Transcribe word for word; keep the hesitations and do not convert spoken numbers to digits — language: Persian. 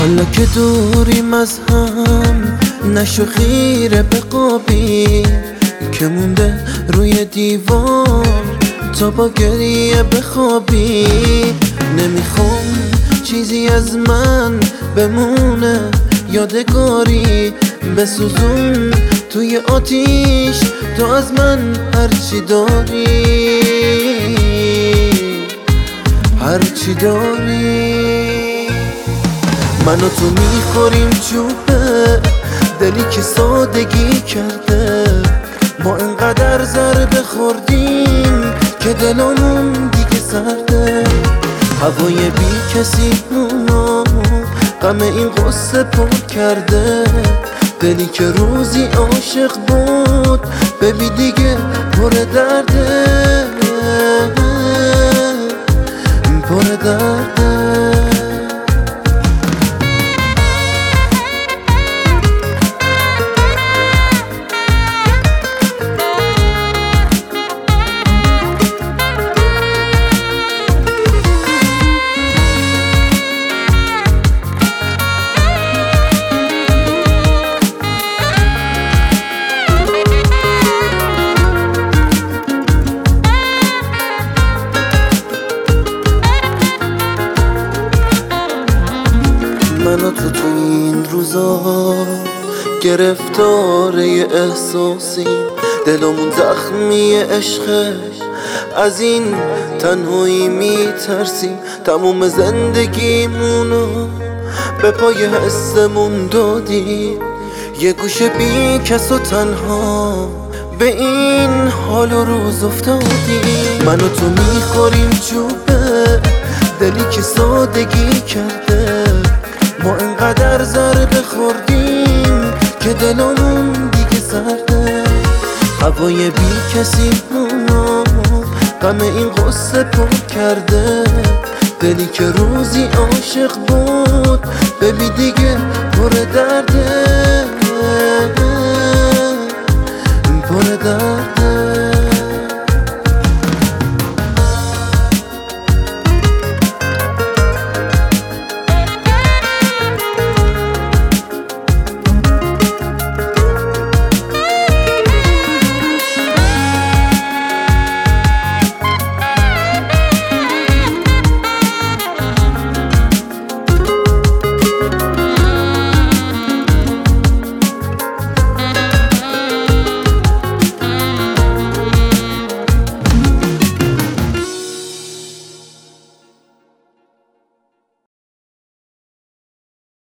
حالا که دوریم از هم نشو خیره به قابی که مونده روی دیوار تا با گریه بخوابی. نمیخوام چیزی از من بمونه یادگاری، بسوزون توی آتیش تو از من هرچی داری، هرچی داری. من و تو میخوریم چوبه دلی که سادگی کرده، ما انقدر ضربه خوردیم که دلمون دیگه سرده. هوای بی کسی مونو غم این قصه پر کرده، دلی که روزی عاشق بود ببین دیگه پر درده، پر درده. من و تو تو این روزا گرفتار یه احساسی، دلمون زخمی عشقه، از این تنهایی میترسیم. تموم زندگیمونو به پای حسمون دادیم، یه گوشه بی کس و تنها به این حال و روز افتادیم. من و تو میخوریم چوبه دلی که سادگی کرده، ما انقدر ضربه خوردیم که دلمون دیگه سرده. هوای بی کسی مونو غم این قصه پر کرده، دلی که روزی عاشق بود ببین دیگه پر درده.